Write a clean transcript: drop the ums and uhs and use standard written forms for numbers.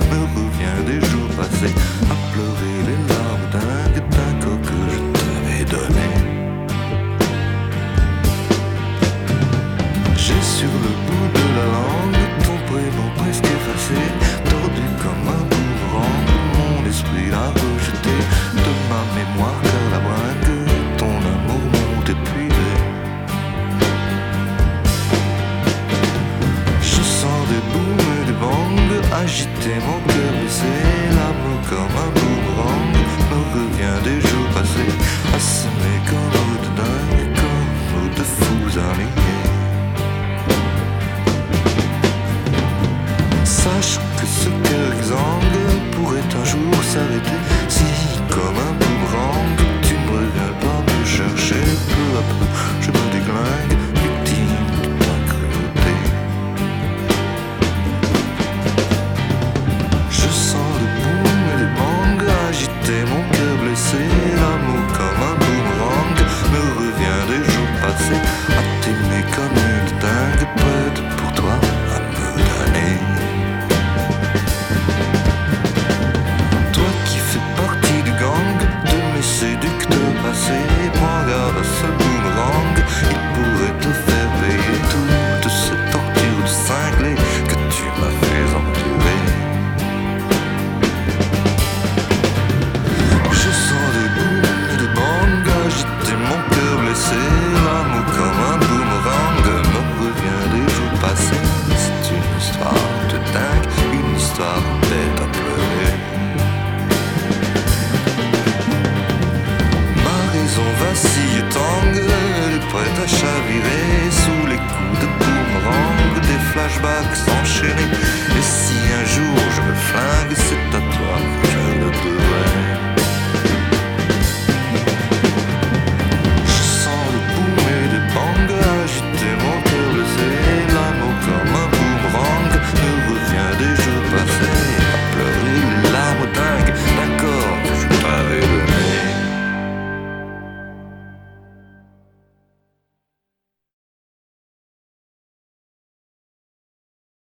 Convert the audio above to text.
me revient des jours passés à pleurer les larmes dingues d'un corps que je t'avais donné. J'ai sur le bout de la langue ton prénom presque effacé, tordu comme un boomerang. Mon esprit l'a rejeté de ma mémoire car la bringue, ton amour m'ont épuisé. Je sens des booms et des bangs agiter mon cœur blessé. L'amour comme un boomerang me revient des jours passés à semer comme de dingue, comme de fous alignés. Sache que ce cœur exsangue pourrait un jour s'arrêter si, comme un boomerang, tu ne reviens pas me chercher. Peu à peu, je me déglingue, victime de ta cruauté. Je sens le boom et les bangs agiter mon cœur blessé. L'amour comme un boomerang me revient des jours passés à t'aimer comme une dingue, prête pour toi à me damner. Séducteur passé, prends garde à ce boomerang. Il pourrait te faire payer toutes ces tortures de cinglé que tu m'as fait endurer. Je sens des booms et des bangs agiter mon cœur blessé. L'amour comme un boomerang me revient des jours passés. C'est une histoire de dingue, une histoire bête à pleurer. On vacille tangue, elle est prête à chavirer.